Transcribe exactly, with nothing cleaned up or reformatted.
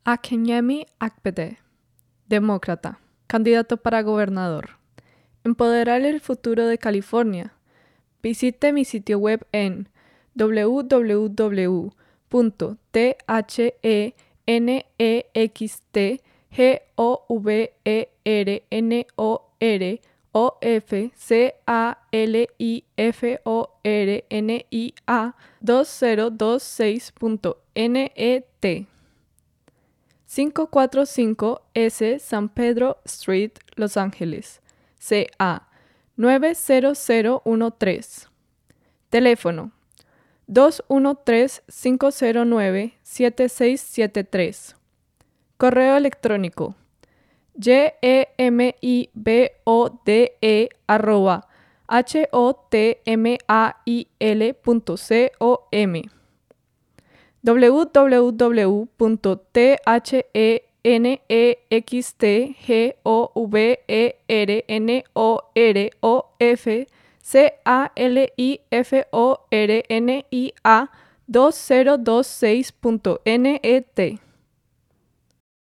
Akanyemi Akpede, demócrata, candidato para gobernador. Empoderar el futuro de California. Visite mi sitio web en w w w punto thehnextgovernorofcalifornia dos cero dos seis punto net quinientos cuarenta y cinco S San Pedro Street, Los Ángeles, C A nueve cero cero uno tres. Teléfono dos uno tres, cinco cero nueve, siete seis siete tres. Correo electrónico yemibode arroba hotmail punto com w w w punto thehnextgovernorofcalifornia dos cero dos seis punto net